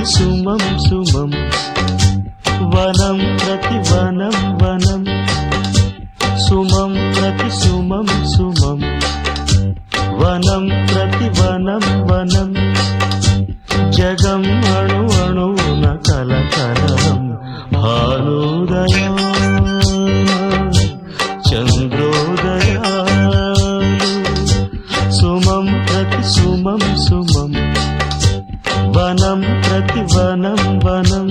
సుమం సుమం వనం ప్రతి వనం వనం సుమం ప్రతి సుమం సుమం వనం ప్రతి వనం వనం జగం అణు అణువున కలకలం భానుదయా చంద్రోదయాలు సుమం ప్రతి సుమం సుమం వనం ప్రతి వనం వనం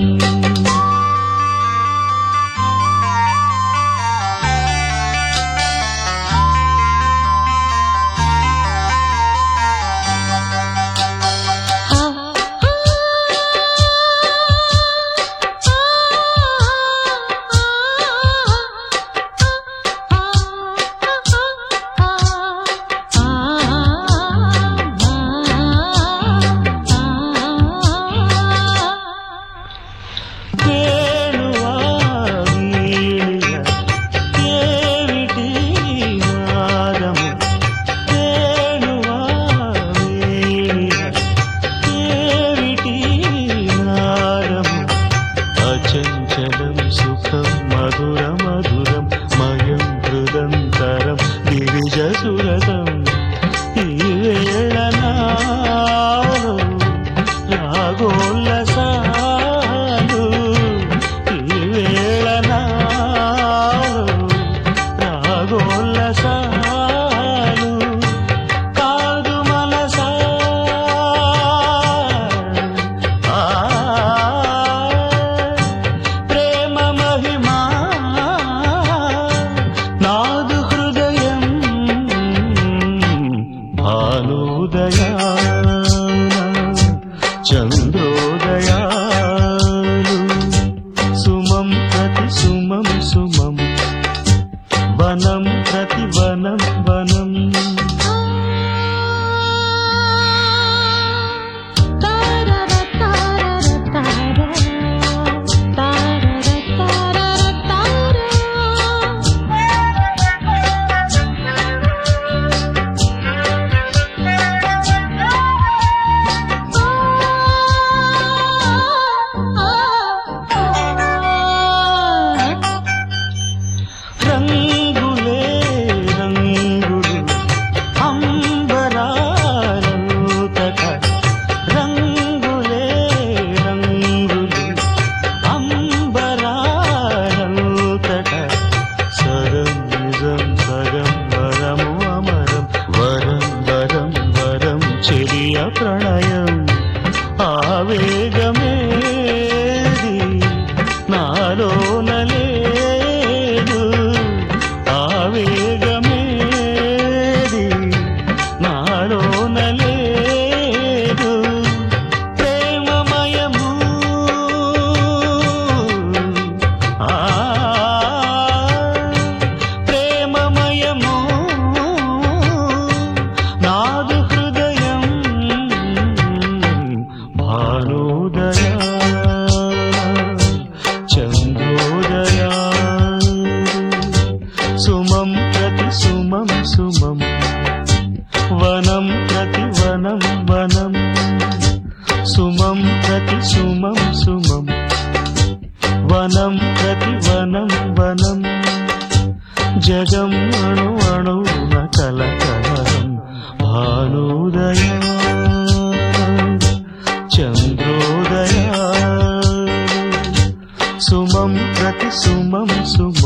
చంచలం సుఖం మధుర మధురం మయం హృదంతరం గిరిజ సురతం ఈ వేళ నాలో రాగోల్లసాలు ఈ వేళ నాలో రాగోల్లసాలు కాదు మనసా నాదు హృదయం భానుదయా చంద్రోదయాలు సుమం ప్రతి సుమం సుమం వనం ప్రతి వనం వనం రంగులే రంగులు అంబరాలూతట రంగులే రంగులు అంబరాలూతట సరం నిజం సగం వరము అమరం వరం వరం వరం చెరియ ప్రణయం ఆవేగమేది నాలోనలే ఆవేగమేది నాలోనలేదు ప్రేమమయము ప్రేమమయము నాదు హృదయం భానుదయా చంద్రోదయా సుమం ప్రతి సుమం సుమం వనం ప్రతి వనం వనం సుమం ప్రతి సుమం సుమం వనం ప్రతి వనం వనం జగం అణు అణువున కలకలం భానుదయా చంద్రోదయా సుమం ప్రతి సుమం సుమం